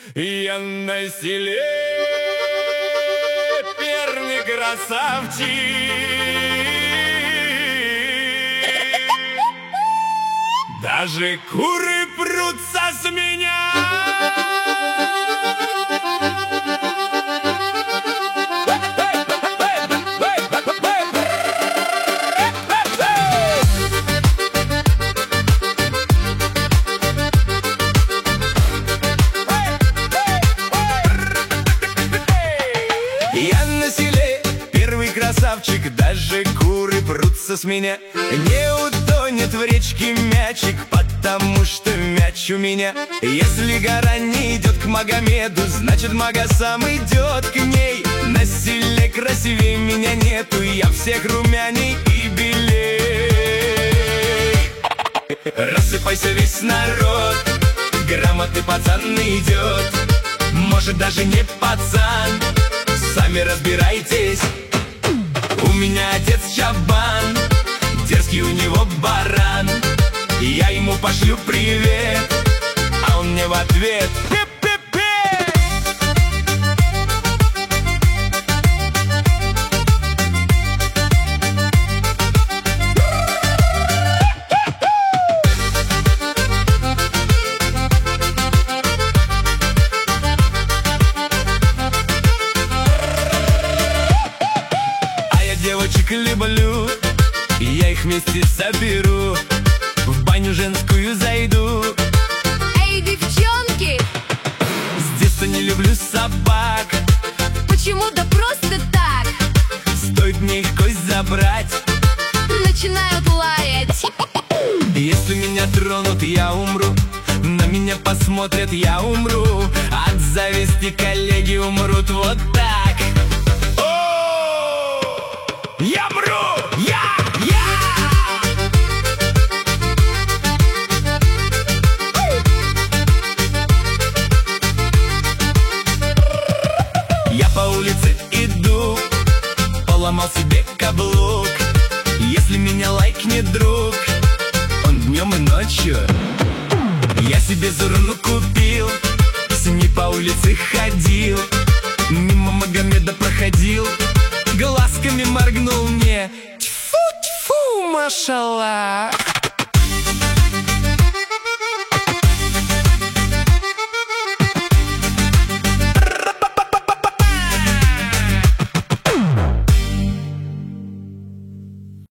Я на селе первый красавчик. Даже куры прутся с меня. Я на селе первый красавчик, даже куры прутся с меня. Не утонет в речке мячик, потому что мяч у меня. Если гора не идет к Магомеду, значит Мага сам идет к ней. На селе красивее меня нету, я всех румяней и белей. Рассыпайся весь народ, грамотный пацан идет. Может даже не пацан, сами разбирайтесь. У меня отец чабан, дерзкий у него баран. Я ему пошлю привет, а он мне в ответ: пип-пип-пи! Девочек люблю, я их вместе соберу, в баню женскую зайду. Эй, девчонки! С детства не люблю собак. Почему? Да просто так. Стоит мне их кость забрать, начинают лаять. если меня тронут, я умру. На меня посмотрят, я умру. От зависти коллеги умрут. Вот так. Я мру! Я! Я по улице иду, поломал себе каблук. Если меня лайкнет друг, он днем и ночью. Я себе Зурну купил, с ней по улице ходил, мимо Магомеда проходил, глазками моргнул мне. Тьфу-тьфу, машаллах.